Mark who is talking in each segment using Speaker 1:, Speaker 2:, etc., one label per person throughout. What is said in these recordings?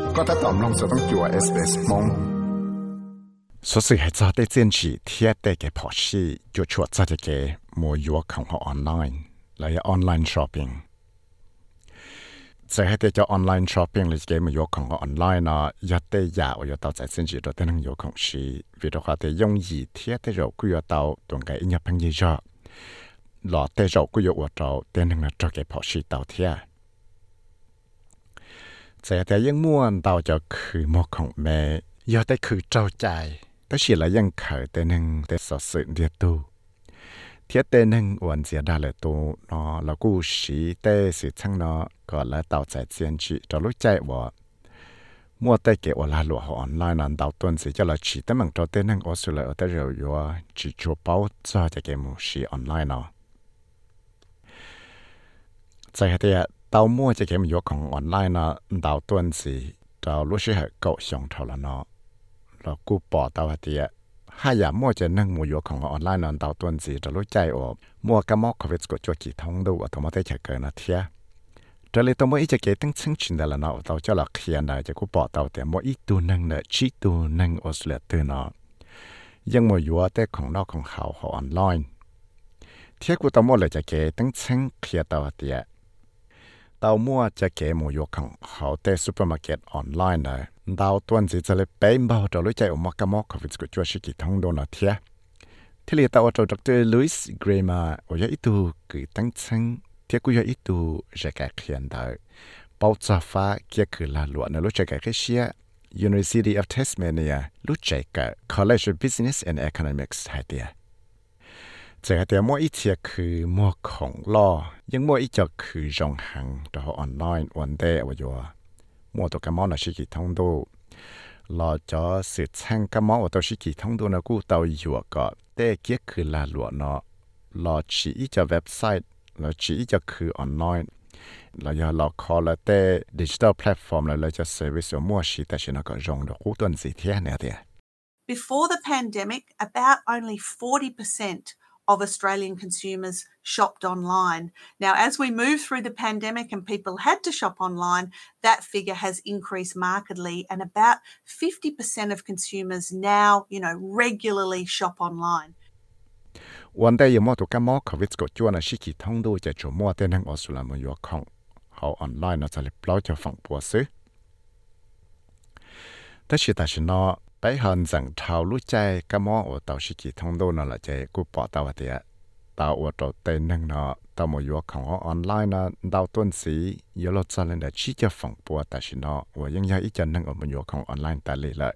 Speaker 1: ก็ถ้าตอมลงจะต้องจั่ว SBS มอง
Speaker 2: 所以係做啲堅持貼地嘅模式，就出咗啲嘅冇要靠學 online， 例如 online shopping。就係啲做 online shopping 嚟嘅冇要靠學 online 啦，一啲嘢我要到在堅持到啲能要靠時，為咗話啲容易貼啲肉佢要到同嘅一朋友咗，落啲肉佢要我到啲能夠做嘅模式到貼。就係啲英文到就佢冇靠咩，要啲佢做ใจแต่สิละยังเขิดแต่หนึ่งแต่สดสื่อเดียตูเทียแต่หนึ่งวันเสียดายเลยตูเนาะแล้วกูสีแต่สิทั้งเนาะก็แล้วต่อใจเจียนจีจะรู้ใจว่ามัวแต่เกี่ยวลาหลวงออนไลน์นั้นดาวต้นสิจะละฉีแต่มันจะแต่หนึ่งออสุเลยแต่เร็วอยู่จีชัวเป้าจะจะเกี่ยวมูสีออนไลน์เนาะใจเหตุดาวมัวจะเกี่ยวมูยของออนไลน์เนาะดาวต้นสิดาวรู้สิเหตุเก่าสองเท่าละเนาะเรากูปอตาวเตียให้ยามั่วจะนั่งมัวอยู่ของออนไลน์นอนดาวตัวนี้จะรู้ใจว่ามัวกับมอกเขาเวสก็จะกี่ท้องดูว่าทั้งหมดได้เฉยเกินนะเทียจะเลยตัวมัวอีจะเกิดตั้งชิ้นชิ้นเดียวละเนาะเราจะหลักเขียนได้จะกูปอตาวเตียมัวอีตัวนั่งเนอชีตัวนั่งออสเตรเลียตัวเนาะยังมัวอยู่แต่ของนอกของเขาออนไลน์เทียกูตัวมัวเลยจะเกิดตั้งชิ้นเขียนตาวเตียดาวมัวจะเก็บหมูยของเขาแต่ซูเปอร์มาร์เก็ตออนไลน์เลยดาวตัวนี้จะเลยเป็นบ่าวจะรู้ใจออกมากมอกเขาวิจก็ช่วยชิกิทั้งโดนเทียที่เรียกตัวดร.ลุยส์เกรมาว่าอีตัวคือตั้งชั้นเทียกูอีตัวจะแก่เขียนได้เป้าจ่าฟ้าเกี่ยคือลาหลวงรู้ใจแก่เชีย University of Tasmania รู้ใจแก่ College of Business and Economics ให้เดียจะแต่มั่วอีเทียคือมั่วของล่อยังมั่วอีจะคือจงหังต่อออนไลน์วันเดย์ว่าอยู่มั่วตัวกันมั่วน่ะชิกิท่องดูรอจะสืบแช่งกันมั่วตัวชิกิท่องดูนะกูเตาอยู่ก็แต่เกี่ยคือลาหลวงเนาะรอชีอีจะเว็บไซต์รอชีอีจะคือออนไลน์เราอย่ารอคอแล้วแต่ดิจิทัลแพลตฟอร์มแล้วเราจะเซอร์วิสมั่วชีแต่ฉันก็จงดอกกูตัวนี้เทียเนี่ยเดีย
Speaker 3: Before the pandemic, about only 40% of Australian consumers shopped online. Now, as we move through the pandemic and people had to shop online, that figure has increased markedly, and about 50% of consumers now, regularly shop online.
Speaker 2: วันได้ยังมั่วตัวกันมั่วเขาวิจก็จวนชิกิท่องดูจะจมั่วแต่นั่งออสเตรเลียมันอยู่ของเขาออนไลน์เนาะจะเรียบร้อยจะฝั่งปัวซื้อแต่ฉันเนาะไปหันจังเท้ารู้ใจก็มองว่าตัวชิกิท่องดูนั่นแหละใจกูปอตัวเดียตัวว่าตัวเต็นนั่งเนาะตัวมัวอยู่ของออนไลน์นะดาวต้นสียอดจะเล่นได้ชี้จะฝั่งปัวแต่ฉันเนาะว่ายังยังอีจันนั่งมัวอยู่ของออนไลน์แต่เลย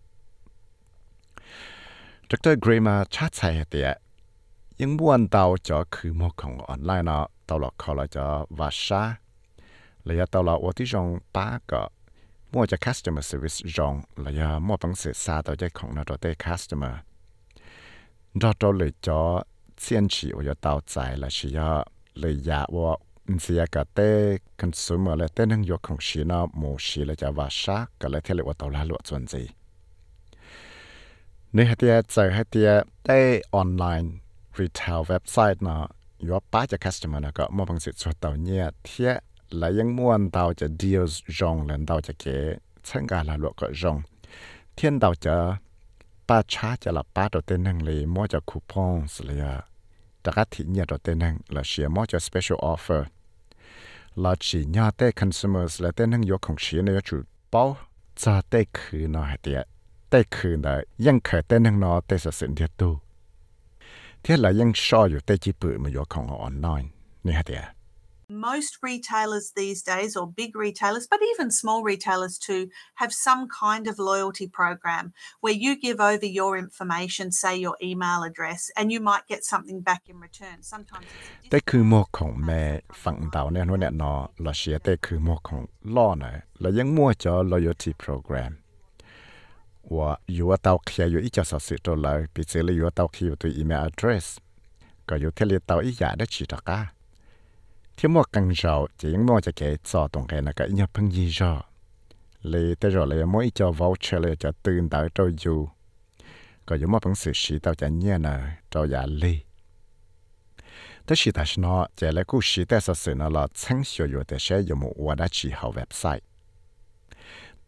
Speaker 2: ดร.เกรมาชัดใจเดียยังบ้วนดาวจะคือมัวของออนไลน์เนาะตัวเราเขาเราจะวาชาเลยตัวเราว่าที่จงป้าก็มั่วจะ customer service จงเลยมั่วต้องเสียสาตัวใจของเราตัวเต้ customer เราตัวเลยจะเสียนฉีว่าจะต่อใจและชีเลยอยากว่าเสียกับเต้ consumer เลยเต้นั่งยกของชีนะหมูชีเลยจะว่าชักก็เลยเที่ยวว่าตัวละหลวดส่วนจีในเหตุใจให้เตียเต้ออนไลน์ retail เว็บไซต์นะอยู่ว่าป้าจะ customer นะก็มั่วต้องเสียตัวตัวเนี่ยเที่ยและยังม้วนดาวจะ deals จงและดาวจะเก๋ช่างการละลวกก็จงเทียนดาวจะป้าช้าจะละป้าตัวเต้นนั่งเลยมั่วจะคูปองสเลยแต่ก็ที่เนี่ยตัวเต้นนั่งและเชียมั่วจะ special offer และชีเนี่ยเต้ consumers และเต้นนั่งยกของเชียเนี่ยจุดเป้าจะเต้คืนเนาะเดียเต้คืนได้ยังเคยเต้นนั่งเนาะเต้สสินเดียตู้เทียนและยังชอบอยู่เต้จีปืนมายกของออนไลน์นี่ฮะเดีย
Speaker 3: Most retailers these days, or big retailers, but even small retailers too, have some kind of loyalty program where you give over your information, say your email address, and you might get something back in return. Sometimes it's a
Speaker 2: แต่คือหมวกของแม่ฝั่งดาวเนี่ยนู่นเนี่ยเนาะเราเชียแต่คือหมวกของล่อหน่อยเรายังมั่วจอ loyalty program ว่าอยู่ว่าเตาเคลียอยู่อีจะสอดสื่อตัวเลยปีเจเลยอยู่ว่าเตาเคลียตัว email address ก็อยู่ที่เรียเตาอีหยาได้ฉีดตะก้าที่มั่วกังเจ้าจะยังมั่วจะเก๋จอตรงแกนะก็อีเนี่ยเพิ่งยี่จอเลยแต่รอเลยมั่วอีจอ voucher เลยจะตื่นดาวตัวอยู่ก็อยู่มั่วเพิ่งสื่อชีตัวจะเนี่ยนะตัวอย่าเลยแต่ชีแต่ฉันเนาะจะเลยกูชีแต่สื่อนะเราทั้งเสียอยู่แต่ใช้อยู่มั่วได้ชีเขาเว็บไซต์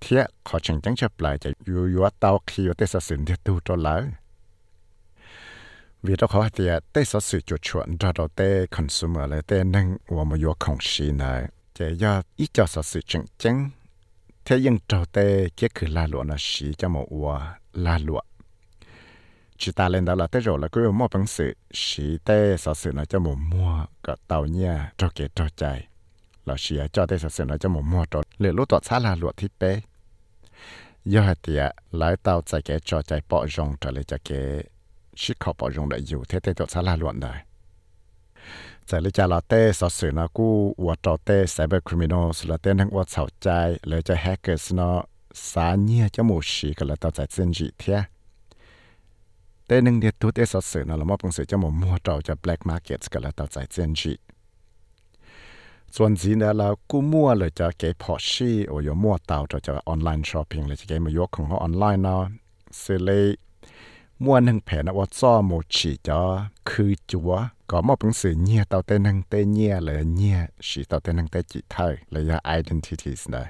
Speaker 2: thiết khó chẳng chẳng chấp lại chạy yếu tao khi ở tê sở sự thiết tu cho lỡ vì đó khó thì tê sở sự chuột chuẩn cho đầu tê consumer là tê nâng và một yếu khổng sĩ này chạy do ít cho sở sự chẳng chẳng thế nhưng trâu tê kia cứ la lụa nó xí cho một ua la lụa chỉ ta lên đó là tê rồi là cứ mua bằng sự xí tê sở sự nó cho một mua cả tàu nha cho kể cho chạy là xí cho tê sở sự nó cho một mua cho lựa lúc tọt xa la lụa thì bé do hạt thì lái tàu chạy cái cho chạy bỏ rong trở lại cho cái xí khó bỏ rong đại dù thế tê tọt xa la lụa này chạy lấy trả là tê sở sự nó cú và trò tê cyber criminals là tê năng và xảo chạy lấy cho hackers nó xá nhia cho một xí cái là tao chạy chân dị thế tê năng điệt thu tê sở sự nó là một bằng sự cho một mua trò cho black market cái là tao chạy chân dịส่วนgìเนี่ยเรากู้มั่วเลยจะเก็บพอชีโอ้ยมั่วเตาจะออนไลน์ช้อปปิ้งเลยจะเก็บมายกของเขาออนไลน์เนาะซื้อเลยมั่วหนึ่งแผ่นว่าซ้อโมชีจะคือจัวก็มอบเป็นสื่อเนี่ยเตาเต้นหนึ่งเต้เนี่ยเลยเนี่ยสีเตาเต้นหนึ่งเต้จิตไทยเลยยา identities นะ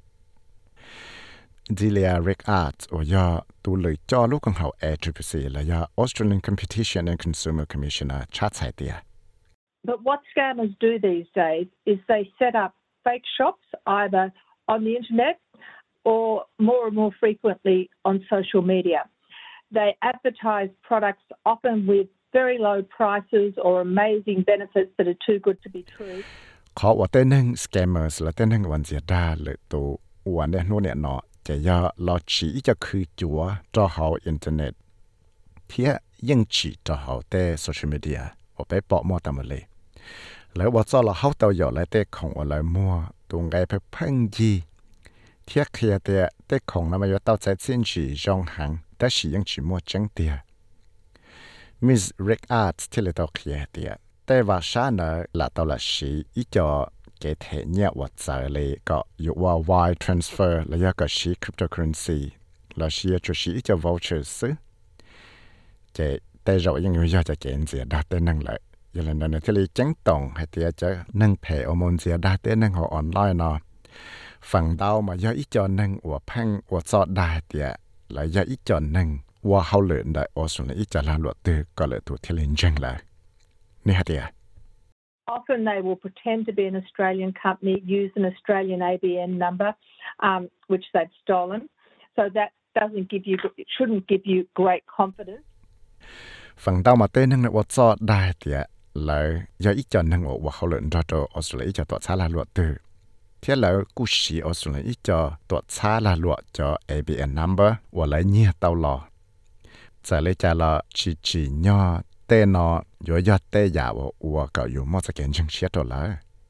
Speaker 2: ดิเลีย Rick Arts โอ้ยตัวเลยจ่อลูกของเขา ACCC เลยยา Australian Competition and Consumer Commissioner ชาติไทยเตีย
Speaker 4: But what scammers do these days is they set up fake shops either on the internet or more and more frequently on social media. They advertise products often with very low prices or amazing benefits that are too good to be true.
Speaker 2: เขาว่าเต้นหนึ่ง scammers และเต้นหนึ่งวันเสียดาเลยตัววันเนี่ยโน่นเนี่ยเนาะจะยาเราchỉจะคือจัวจ่อเขาอินเทอร์เน็ตเทียยังchỉจ่อเขาเต้ social media ว่าไปปอกมั่วตามมาเลยแล้วว่าจ่อเราเขาเตาหยอดและเต้ของอะไรมั่วตรงไงไปเพิ่งยีเทียเคลียเต้ของนั้นมาอยู่เตาใจเส้นจีจงหังแต่สิยังchỉมั่วจังเตียMiss Rick Arts ที่เลยเตาเคลียเตียแต่ว่าชาเนอละเตาละสีอีจอเกเทเนี่ยว่าใจเลยก็อยู่ว่า wire transfer แล้วก็สี cryptocurrency แล้วสีจะสีอีจอ voucher ซื้อจะแต่เรายังอยู่จะเกณฑ์เสียดาเต้นั่งเลยอย่างนั้นที่เลยจังตรงให้เตียจะนั่งเพย์อมนเสียดาเต้นั่งหัวออนไลน์เนาะฝั่งดาวมาย่ออีจอนั่งว่าพังว่าจอดได้เตียแล้วย่ออีจอนั่งว่าเขาเหลือได้ออสุนอีจอลาหลวดตือก็เลยถูกที่เล่นจังเลยนี่ฮะเตีย
Speaker 4: Often they will pretend to be an Australian company, use an Australian ABN number, which they've stolen. So that shouldn't give you great confidence.
Speaker 2: ฝั่งดาวมาเต้นั่งว่าจอดได้เตียแล้วย่ออีจอนั่งว่าเขาเหลือได้ออสุนอีจอตัวชาลาหลวดตือเที่ยแล้วกูสีออสุนอีจอตัวชาลาหลวดจอ ABN number ว่าเลยเนี่ยเตาหล่อจะเลยจะละจีย่อเต้นออยู่ยอดเต้ยาวว่าก็อยู่มอจะเกณฑ์จังเชียตัวละ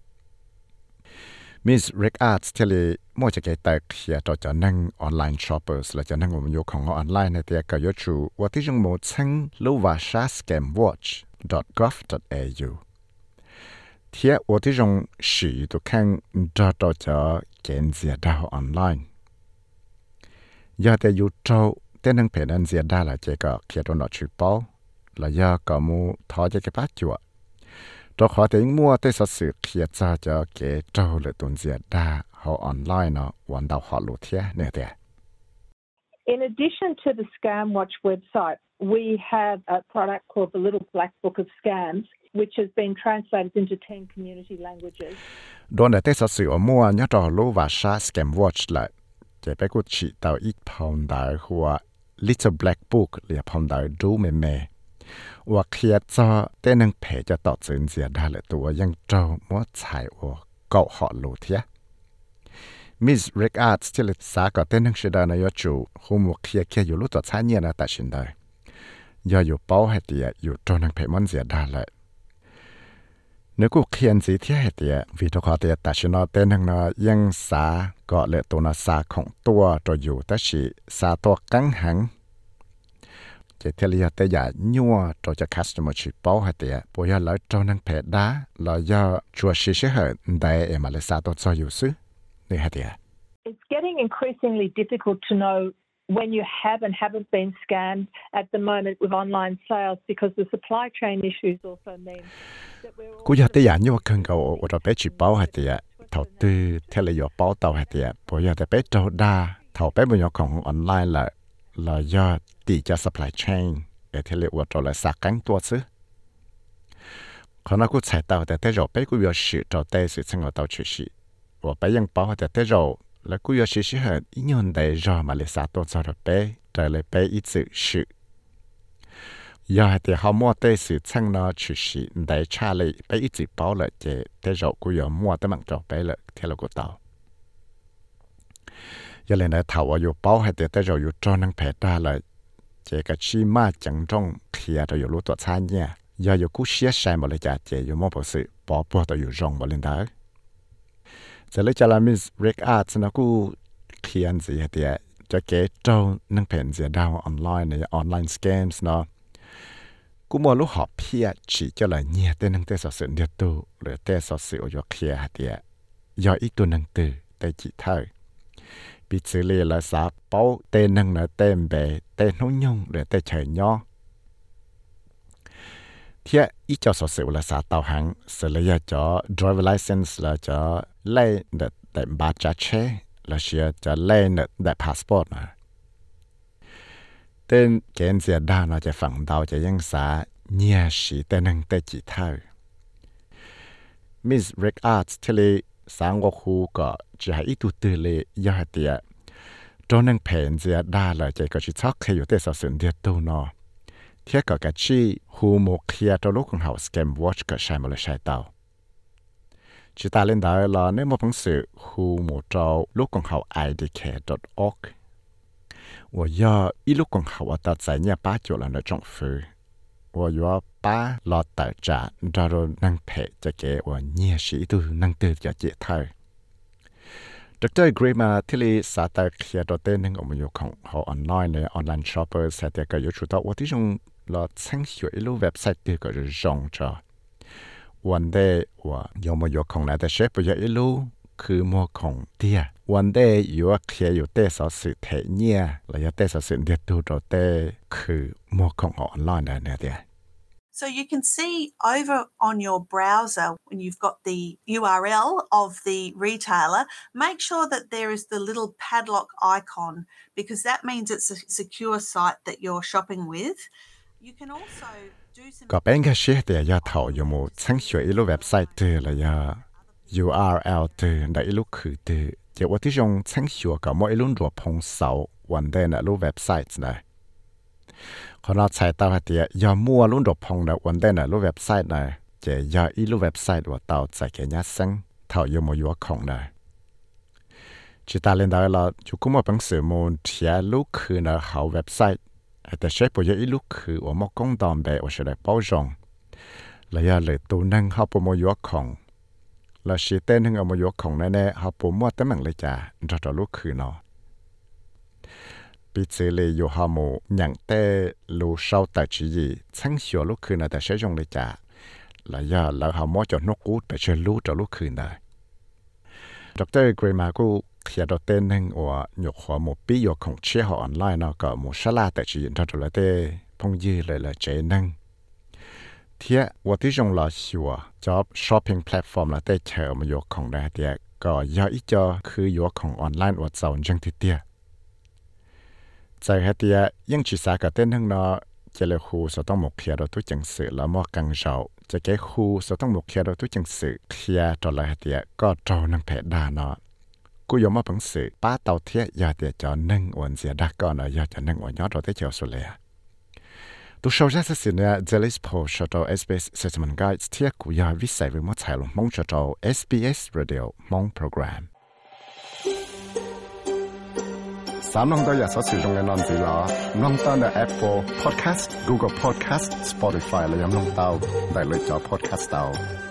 Speaker 2: Miss Rick Arts ที่เลยมอจะเกณฑ์แต่เขียตัวจะนั่งออนไลน์ shoppers และจะนั่งอยู่ของออนไลน์ในเตียก็อยู่ชูว่าที่จงโมชังรู้ว่า scamwatch.gov.au เที่ยว่าที่จงสีตัวแข่งตัวจะเกณฑ์เสียดาวออนไลน์ยอดแต่อยู่โตเต้นนั่งเพจนั้นเสียดาละเจก็เขียนตัวหนอชื่อเป้าแล้วยาก็มูทอจะเก็บปัจจุบันตัวขอแต่ยังมัวแต่สื่อเขียนจะเกจเอาเลยตัวเสียดาเขาออนไลน์เนาะวันดาวหอลุเทียเนี่ยแต่
Speaker 4: In addition to the Scamwatch website, we have a product called the Little Black Book of Scams, which has been translated into 10 community languages.
Speaker 2: โดนแต่สื่อมัวเนี่ยเรารู้ว่าชา Scamwatch เลยจะไปกูฉีดเตาอีกพาวน์ได้หัว Little Black Book เรียกพาวน์ได้ดูแม่ว่าเคลียร์จะเต้นเพจจะต่อจึงเสียได้เลยตัวยังเจ้ามัวใช้ว่าเกาะหอลูเทีย Miss Rick Arts ที่เลยสาก็เต้นชิดานายจูหูมัวเคลียร์อยู่รู้ตัวใช้เนี่ยนะแต่ชินได้ย่ออยู่เป้าให้เตียอยู่ตรงนังเพจมันเสียได้เลยนึกกูเขียนสีเทียให้เตียวิธีขอเตียแต่ชินเต้นนังนะยังสาก็เลยตัวนาสาของตัวอยู่แต่ชีสาตัวกังหังจะเทลียแต่อย่าญัวตัวจะ customer ชิปเอาให้เตียปอยแล้วเจ้านังเพจได้แล้วย่อชัวชิเชเหได้มาเลสาตัวจะอยู่ซื้อนี่ให้เตีย
Speaker 4: It's getting increasingly difficult to know when you have and haven't been scammed at the moment with online sales because the supply chain issues also mean that we're all
Speaker 2: กูอยากแต่อย่าญัวคังเก่าเราไปชิปเอาให้เตีย thầu tư theo là do báo tàu hay tiệt bây giờ để bé trâu đa thầu bé bây giờของ online là do tỷ cho supply chain để theo liệu trâu là sạc cánh tua chứ còn nó cũng chạy tàu để tới rồi bé cũng có sự trâu tê sự sinh hoạt tàu chịu sự và béยังbảo để tới rồi là cũng có sự hơn ít nhân để rồi mà lại sạc tua cho rồi bé trở lại bé ít sự giờ thì họ mua tới sự sang nó chỉ sự để trả lại bé ít sự bảo lại để tới rồi cũng có mua tới mạng trâu bé lại theo là của tàu giờ lên đây thầu ở bảo hay tới rồi cho năng phải ra lại chỉ cái chi mà chẳng trong khi rồi lúc tuổi thanh nha giờ cũng xia sai mà lại chỉ mua bảo sự bỏ tôi rong mà lên đó giờ lấy cho là Miss Rick Arts nó cũng khi anh gì thì cho cái trâu năng phải gì đào online này online scams nó cũng mua lúc họ pia chỉ cho là nhiều tên năng tên sở sự địa tu rồi tên sở sự ở kia thì giờ ít tu năng từ tên chỉ thôi bị xử lý là xã bảo tên năng là tên bè tên nông nhung rồi tên trời nho thì ít cho sở sự là xã tàu hàng xử lý cho driver license là cho lấy để ba trả chế là cho lấy để passport mà tên cái gì đó nóจะฝั่งดาวจะยังสาเนี่ยสิแต่นึงแต่จิตา Miss Rick Arts ที่เลยสังวคูก็จะให้ตัวตื่นเลยยาเดียตอนนึงแผนจะได้เลยจะก็จะชักให้อยู่แต่สส่วนเดียวตัวเนาะเทียก็กะชีฮูโมเคลียตัวลูกของเขา Scam Watch ก็ใช้มาเลยใช้เตาจิตาเล่นได้แล้วเนี่ยมาพังสื่อฮูโมเจ้าลูกของเขา idk.org我要一路公好，我到在年八九了那种事，我要把老大家找到能陪着给我年时都能得着解脱。Dr. Grima ที่ลีสาตาเขียนตัวเต้นนึงออกมาอยู่ของเขาออนไลน์เนี่ยออนไลน์ช็อปเปอร์แต่ก็อยู่ชุดต่อว่าที่จงเราเช็คอยู่อีลูเว็บไซต์ที่ก็จะจงจ้ะวันเดย์ว่ายอมมาอยู่ของไหนแต่เชฟไปอยู่อีลูคือมัวของเตี้ยวันเดย์อยู่ว่าเคลียอยู่เต้สอสื่อเทเนี่ยแล้วยาเต้สอสื่อเดียดดูตัวเต้คือมัวของออนไลน์เนี่ยเดีย
Speaker 3: So you can see over on your browser when you've got the URL of the retailer, make sure that there is the little padlock icon because that means it's a secure site that you're shopping with. You can also do some
Speaker 2: ก็เป็นแค่เชื่อแต่ยาเท่าอยู่หมู่ทั้งช่วยอีลูเว็บไซต์ตัวเลยยาURL ตัวได้อีลูคือตัวเจ้าว่าที่จงทั้งช่วยกับมั่วอีลูรัวพงเสาวันเดนลูเว็บไซต์นะคนเราใช้ตาหัดเดียยามั่วรุ่นรัวพงนะวันเดนลูเว็บไซต์นะเจ้ายาอีลูเว็บไซต์ว่าเตาใจแก่ยัดซึ่งเท่าอยู่มั่วยัวของนะจิตาเล่นได้ละอยู่กุมว่าเป็นสื่อมูลเทียลูคือนะเขาเว็บไซต์แต่ใช้ปัจจัยอีลูคือว่ามั่วกงดอมเบว่าจะได้ป้องจงแล้วยาเลยตัวนั่งเขาปุ่มมั่วยัวของแล้วชีเต้นถึงเอามายัวของแน่ๆเขาปุ่มมั่วแต่มันเลยจ้าเราลูกคือเนาะปีเเลยอยู่หามูอย่างแต่ลูเศร้าแต่จีทั้งชัวลูกคืนนะแต่ใช้จงเลยจ้าแล้วย่าแล้วหามั่วจนนกกูแต่เชื่อลูกจะลูกคืนได้ดร.เกรมากูเขียนตัวเต้นหนึ่งว่าหยกหัวมูปีหยกของเชี่ยออนไลน์เนาะก็มูชลาแต่จีเราตัวเลยเต้พงยืเลยละเจนึงเทียว่าที่จงรอชัวจ็อบช้อปปิ้งแพลตฟอร์มละเต้เชื่อมาหยกของได้เดียก็ย่าอีจอคือหยกของออนไลน์ว่าเจ้าจังที่เตี้ยใจฮัตเตียยังจิตสากับเต้นทั้งนอเจเลคูสต้องหมกเขียดทุกจังสื่อแล้วมอกังเจ้าจะแก้คูสต้องหมกเขียดทุกจังสื่อเขียจอลฮัตเตียก็จอนังแผดดานอกูยอมมาบังสื่อป้าเตาเทียยาเตียจอนึ่งวันเสียดักก่อนอยากจะนึ่งวันยอดเราได้เจียวสุดเลยตัวโชว์จะสื่อเนี่ยเจลิสโพชอต SBS Settlement Guides เทียกูยาวิสัยวิมุตไทยลงมองชอต SBS Radio มองโปรแกรมสามน้องตัวอยากสอดสื่อตรงในนอนสีล้อน้องตัวใน Apple Podcast Google Podcast Spotify และยังน้องเตาได้เลยจอ Podcast เตา